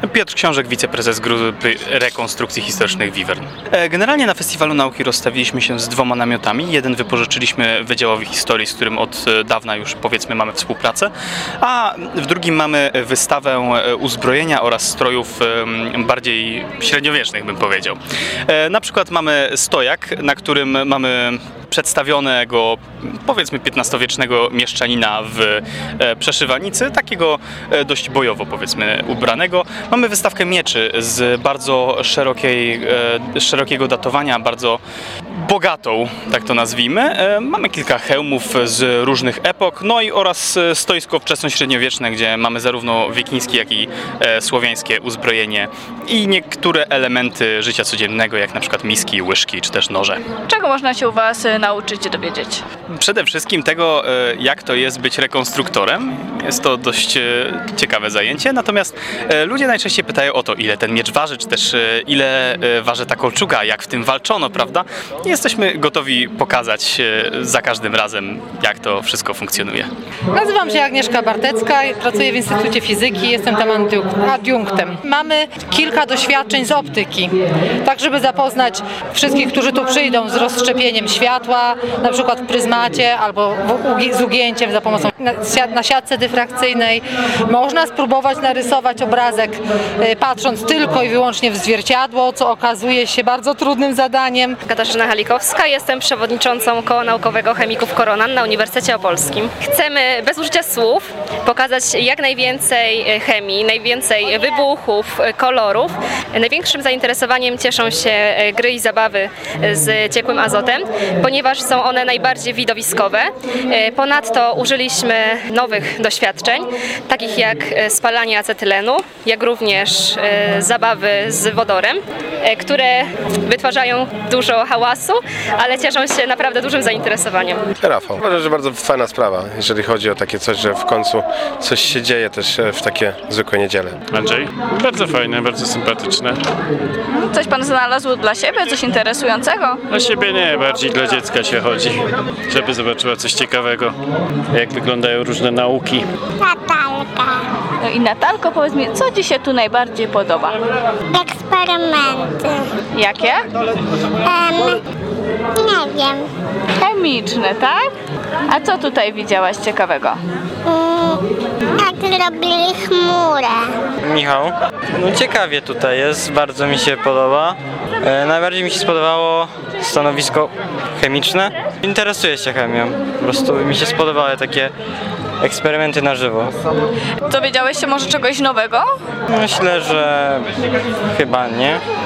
Piotr Książek, wiceprezes Grupy Rekonstrukcji Historycznych Wiwern. Generalnie na Festiwalu Nauki rozstawiliśmy się z 2 namiotami. Jeden wypożyczyliśmy Wydziałowi Historii, z którym od dawna już powiedzmy mamy współpracę, a w drugim mamy wystawę uzbrojenia oraz strojów bardziej średniowiecznych, bym powiedział. Na przykład mamy stojak, na którym mamy przedstawionego, powiedzmy, XV-wiecznego mieszczanina w przeszywanicy, takiego dość bojowo, powiedzmy, ubranego. Mamy wystawkę mieczy z bardzo szerokiego datowania, bardzo bogatą, tak to nazwijmy. Mamy kilka hełmów z różnych epok, no i oraz stoisko wczesnośredniowieczne, gdzie mamy zarówno wikińskie, jak i słowiańskie uzbrojenie i niektóre elementy życia codziennego, jak na przykład miski, łyżki, czy też noże. Czego można się u Was nauczyć i dowiedzieć? Przede wszystkim tego, jak to jest być rekonstruktorem. Jest to dość ciekawe zajęcie, natomiast ludzie najczęściej pytają o to, ile ten miecz waży, czy też ile waży ta kolczuga, jak w tym walczono, prawda? Jesteśmy gotowi pokazać za każdym razem, jak to wszystko funkcjonuje. Nazywam się Agnieszka Bartecka, pracuję w Instytucie Fizyki, jestem tam adiunktem. Mamy kilka doświadczeń z optyki, tak żeby zapoznać wszystkich, którzy tu przyjdą z rozszczepieniem światła, na przykład w pryzmacie albo z ugięciem za pomocą na siatce dyfrakcyjnej. Można spróbować narysować obrazek patrząc tylko i wyłącznie w zwierciadło, co okazuje się bardzo trudnym zadaniem. Katarzyna Halikowska, jestem przewodniczącą Koła Naukowego Chemików Koronan na Uniwersytecie Opolskim. Chcemy bez użycia słów pokazać jak najwięcej chemii, najwięcej wybuchów, kolorów. Największym zainteresowaniem cieszą się gry i zabawy z ciekłym azotem, ponieważ są one najbardziej widowiskowe. Ponadto użyliśmy nowych doświadczeń, takich jak spalanie acetylenu, jak również zabawy z wodorem, które wytwarzają dużo hałasu, ale cieszą się naprawdę dużym zainteresowaniem. Rafał. Uważam, że bardzo fajna sprawa, jeżeli chodzi o takie coś, że w końcu coś się dzieje też w takie zwykłe niedziele. Andrzej? Bardzo fajne, bardzo sympatyczne. Coś Pan znalazł dla siebie, coś interesującego? Dla siebie nie, bardziej dla dziecka się chodzi, żeby zobaczyła coś ciekawego, jak wyglądają różne nauki. Natalka. No i Natalko, powiedz mi, co Ci się tu najbardziej podoba? Eksperymenty. Jakie? Nie wiem. Chemiczne, tak? A co tutaj widziałaś ciekawego? Jak robili chmurę. Michał. No ciekawie tutaj jest, bardzo mi się podoba. Najbardziej mi się spodobało stanowisko chemiczne. Interesuję się chemią, po prostu mi się spodobały takie eksperymenty na żywo. Dowiedziałeś się może czegoś nowego? Myślę, że chyba nie.